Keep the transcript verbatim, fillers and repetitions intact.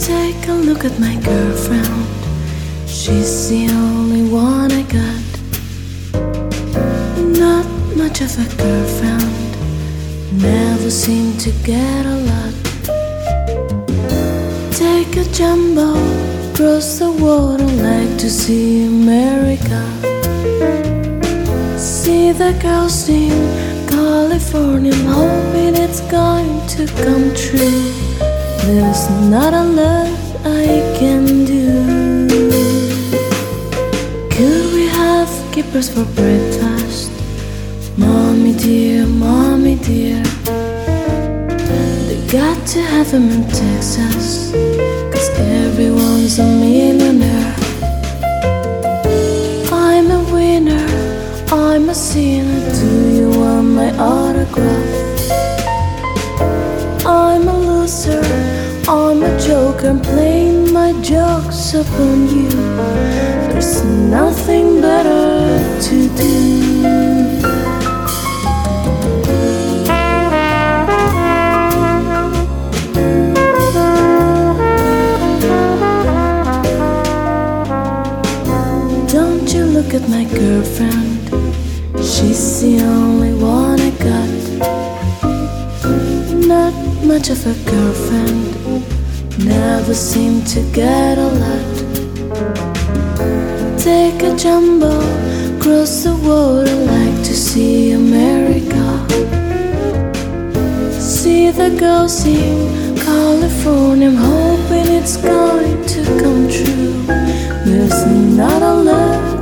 Take a look at my girlfriend. She's the only one I got. Not much of a girlfriend, never seem to get a lot. Take a jumbo, cross the water, like to see America. See the girls sing California, I'm hoping it's going to come true. There's not a lot I can do. Could we have kippers for breakfast? Mommy dear, mommy dear, they got to have them in Texas, 'cause everyone's a millionaire. I'm a winner, I'm a sinner, do you want my autograph? I'm a loser, I'm a joker, I'm playing my jokes upon you. There's nothing better to do. Don't you look at my girlfriend, she's the only one I got. Not much of a girlfriend, never seem to get a lot. Take a jumbo, cross the water, like to see America. See the girls sing California, I'm hoping it's going to come true. There's not a lot